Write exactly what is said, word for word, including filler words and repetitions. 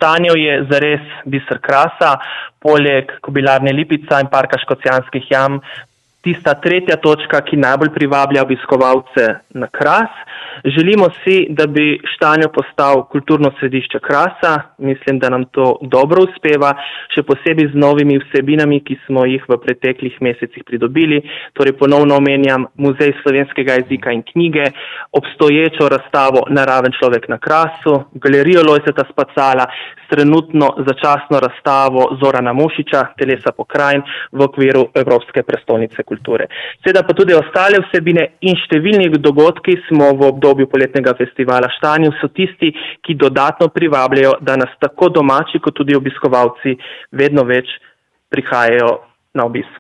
Štanjev je zares biser Krasa, poleg Kobilarne Lipica in parka Škocjanskih jam, tista tretja točka, ki najbolj privablja obiskovalce na Kras. Želimo si, da bi Štanjev postal kulturno središče Krasa. Mislim, da nam to dobro uspeva, še posebej z novimi vsebinami, ki smo jih v preteklih mesecih pridobili. Torej ponovno omenjam Muzej slovenskega jezika in knjige, obstoječo razstavo Naraven človek na Krasu, galerijo Lojzeta Spacala, s trenutno začasno razstavo Zorana Mušiča, Telesa pokrajin, v okviru Evropske prestolnice kulture. Seveda pa tudi ostale vsebine in številni dogodki smo v obdobju poletnega festivala Štanjev so tisti, ki dodatno privabljajo, da nas tako domači kot tudi obiskovalci vedno več prihajajo na obisk.